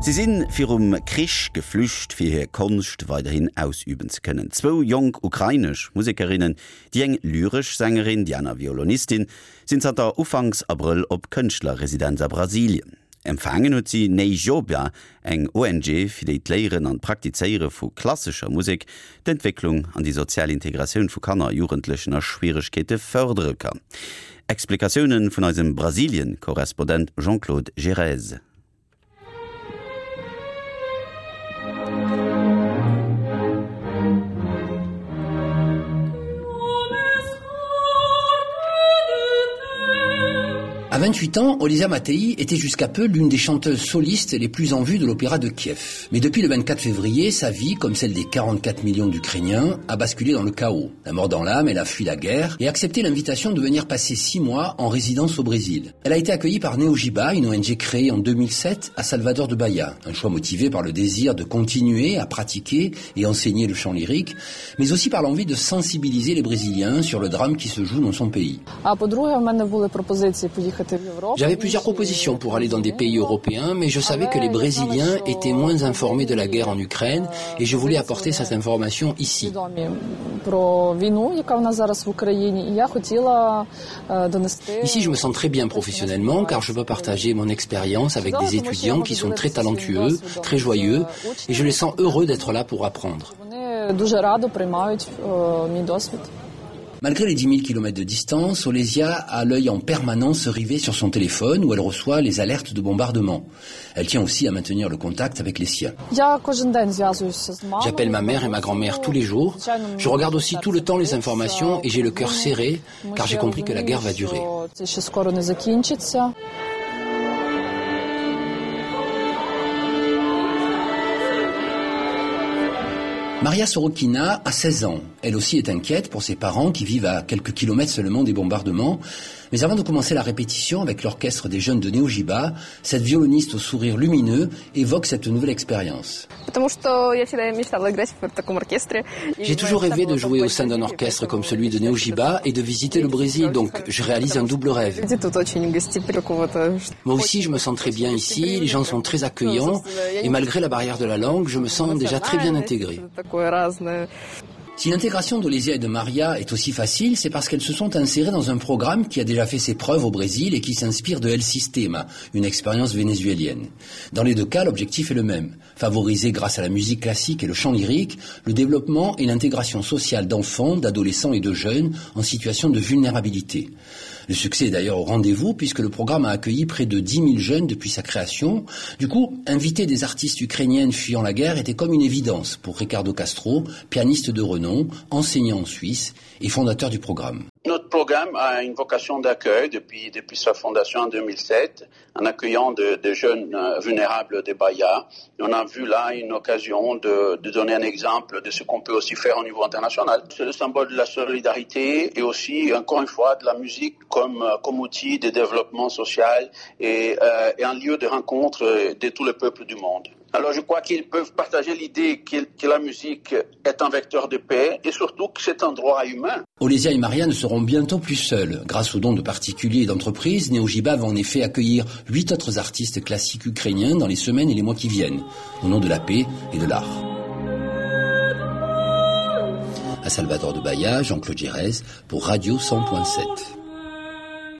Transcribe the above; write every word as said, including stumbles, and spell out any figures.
Sie sind fir um Krisch geflücht, fir hier Kunst weiterhin ausüben zu können. Zwei jung ukrainisch Musikerinnen, die eng lyrisch Sängerin, Diana Violonistin, sind seit der Ufangs April op Künstlerresidenz a Brasilien. Empfangen hat sie Neijobia, eng O N G für die Lehren und Praktizeiere vu klassischer Musik, die Entwicklung an die soziale Integration von Kanner Jugendlichen a Schwierigkeiten fördern kann. Explikationen von unserem Brasilien-Korrespondent Jean-Claude Jerez. À vingt-huit ans, Olesa Matei était jusqu'à peu l'une des chanteuses solistes les plus en vue de l'opéra de Kiev. Mais depuis le vingt-quatre février, sa vie, comme celle des quarante-quatre millions d'Ukrainiens, a basculé dans le chaos. La mort dans l'âme, elle a fui la guerre et accepté l'invitation de venir passer six mois en résidence au Brésil. Elle a été accueillie par Neojiba, une O N G créée en deux mille sept à Salvador de Bahia. Un choix motivé par le désir de continuer à pratiquer et enseigner le chant lyrique, mais aussi par l'envie de sensibiliser les Brésiliens sur le drame qui se joue dans son pays. J'avais plusieurs propositions pour aller dans des pays européens, mais je savais que les Brésiliens étaient moins informés de la guerre en Ukraine et je voulais apporter cette information ici. Ici, je me sens très bien professionnellement car je peux partager mon expérience avec des étudiants qui sont très talentueux, très joyeux et je les sens heureux d'être là pour apprendre. Malgré les dix mille kilomètres de distance, Olesa a l'œil en permanence rivé sur son téléphone où elle reçoit les alertes de bombardement. Elle tient aussi à maintenir le contact avec les siens. J'appelle ma mère et ma grand-mère tous les jours. Je regarde aussi tout le temps les informations et j'ai le cœur serré car j'ai compris que la guerre va durer. Maria Sorokina a seize ans. Elle aussi est inquiète pour ses parents qui vivent à quelques kilomètres seulement des bombardements. Mais avant de commencer la répétition avec l'orchestre des jeunes de Neojiba, cette violoniste au sourire lumineux évoque cette nouvelle expérience. J'ai toujours rêvé de jouer au sein d'un orchestre comme celui de Neojiba et de visiter le Brésil, donc je réalise un double rêve. Moi aussi, je me sens très bien ici, les gens sont très accueillants et malgré la barrière de la langue, je me sens déjà très bien intégré. Si l'intégration d'Olesa et de Maria est aussi facile, c'est parce qu'elles se sont insérées dans un programme qui a déjà fait ses preuves au Brésil et qui s'inspire de El Sistema, une expérience vénézuélienne. Dans les deux cas, l'objectif est le même. Favoriser grâce à la musique classique et le chant lyrique, le développement et l'intégration sociale d'enfants, d'adolescents et de jeunes en situation de vulnérabilité. Le succès est d'ailleurs au rendez-vous puisque le programme a accueilli près de dix mille jeunes depuis sa création. Du coup, inviter des artistes ukrainiennes fuyant la guerre était comme une évidence pour Ricardo Castro, pianiste de renom, enseignant en Suisse et fondateur du programme. Notre programme a une vocation d'accueil depuis, depuis sa fondation en deux mille sept, en accueillant de, de jeunes euh, vulnérables de Bahia. On a vu là une occasion de, de donner un exemple de ce qu'on peut aussi faire au niveau international. C'est le symbole de la solidarité et aussi, encore une fois, de la musique comme, comme outil de développement social et, euh, et un lieu de rencontre de tout le peuple du monde. Alors je crois qu'ils peuvent partager l'idée que, que la musique est un vecteur de paix et surtout que c'est un droit humain. Olesa et Maria ne seront bientôt plus seuls. Grâce aux dons de particuliers et d'entreprises, Neojiba va en effet accueillir huit autres artistes classiques ukrainiens dans les semaines et les mois qui viennent, au nom de la paix et de l'art. À Salvador de Bahia, Jean-Claude Jerez pour Radio cent point sept.